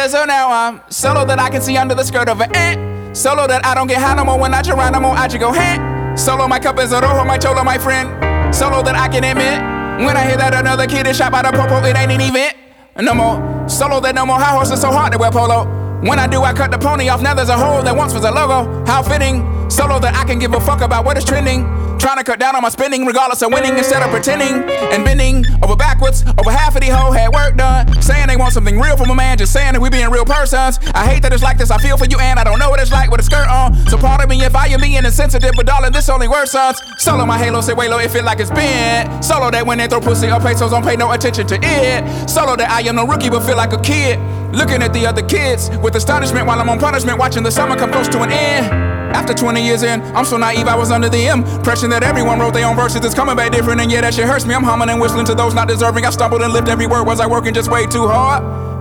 so now I'm solo that I can see under the skirt of an ant. Solo that I don't get high no more when I Geronimo, I just go hand. Solo my cup is a rojo, my cholo, my friend. Solo that I can admit when I hear that another kid is shot by the popo, it ain't an event. No more solo that no more high horses so hard to wear polo. When I do, I cut the pony off, now there's a hole that once was a logo. How fitting, solo that I can give a fuck about what is trending. Trying to cut down on my spending regardless of winning instead of pretending and bending over backwards. Over half of these hoes had work done, saying they want something real from a man, just saying that we being real persons. I hate that it's like this, I feel for you and I don't know what it's like with a skirt on. So pardon me if I am being insensitive, but darling, this only worse sons. Solo my halo, say way low, it feel like it's bent. Solo that when they throw pussy or pesos, don't pay no attention to it. Solo that I am no rookie but feel like a kid, looking at the other kids with astonishment while I'm on punishment, watching the summer come close to an end. After 20 years in, I'm so naive I was under the impression that everyone wrote their own verses. It's coming back different and yeah, that shit hurts me. I'm humming and whistling to those not deserving. I stumbled and lived every word. Was I working just way too hard?